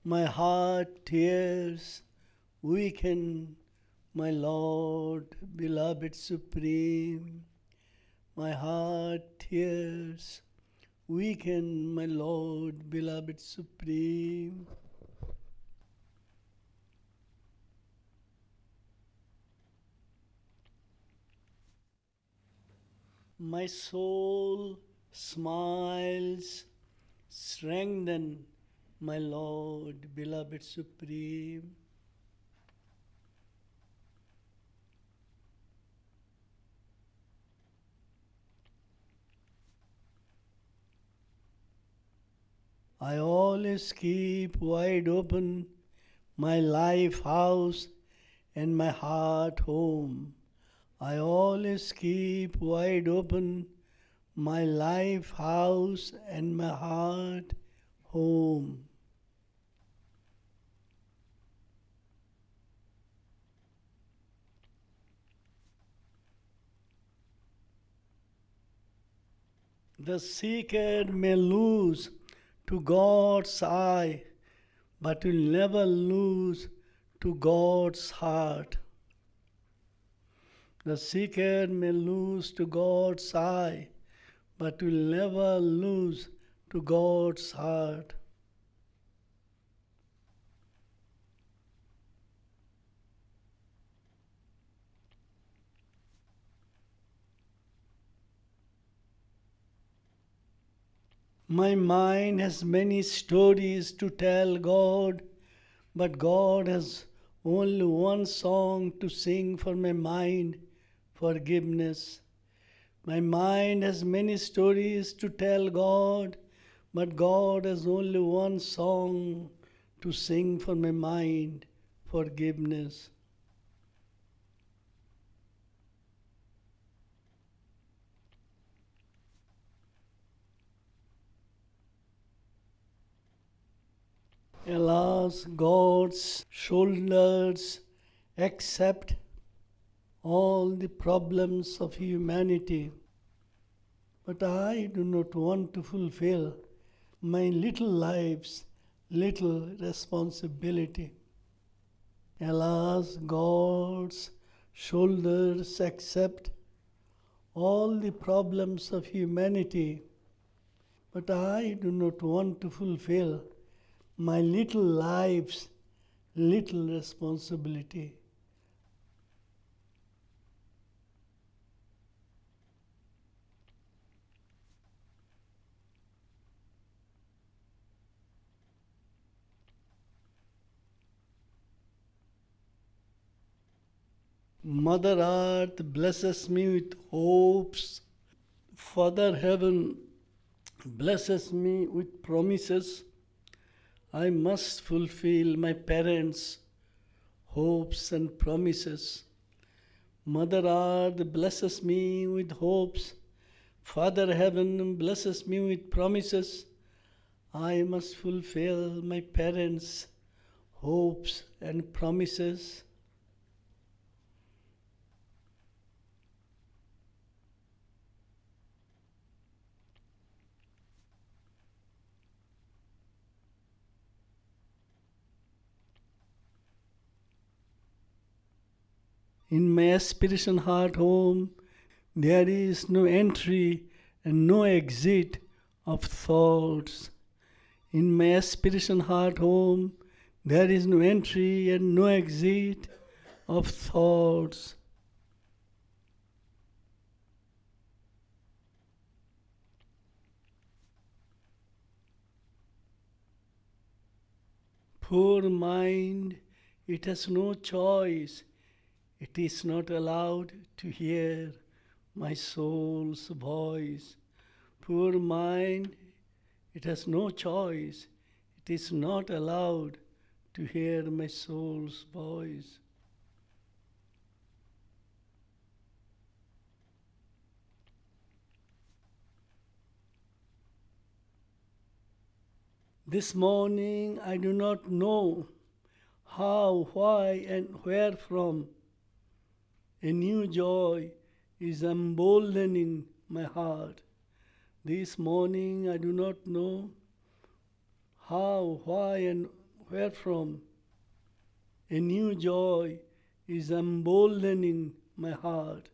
My heart tears weaken, my Lord, beloved supreme. My heart tears weaken, my Lord, beloved supreme. My soul smiles, strengthen, my Lord, beloved supreme. I always keep wide open my life house and my heart home. I always keep wide open my life house and my heart home. The seeker may lose to God's eye, but will never lose to God's heart. The seeker may lose to God's eye, but will never lose to God's heart. My mind has many stories to tell God, but God has only one song to sing for my mind, forgiveness. My mind has many stories to tell God, but God has only one song to sing for my mind, forgiveness. Alas, God's shoulders accept all the problems of humanity. But I do not want to fulfill my little life's little responsibility. Alas, God's shoulders accept all the problems of humanity, but I do not want to fulfill my little life's little responsibility. Mother Earth blesses me with hopes. Father Heaven blesses me with promises. I must fulfill my parents' hopes and promises. Mother Earth blesses me with hopes. Father Heaven blesses me with promises. I must fulfill my parents' hopes and promises. In my aspiration heart home, there is no entry and no exit of thoughts. In my aspiration heart home, there is no entry and no exit of thoughts. Poor mind, it has no choice. It is not allowed to hear my soul's voice. Poor mind, it has no choice. It is not allowed to hear my soul's voice. This morning I do not know how, why, and where from. A new joy is emboldening my heart. This morning I do not know how, why, and wherefrom a new joy is emboldening my heart.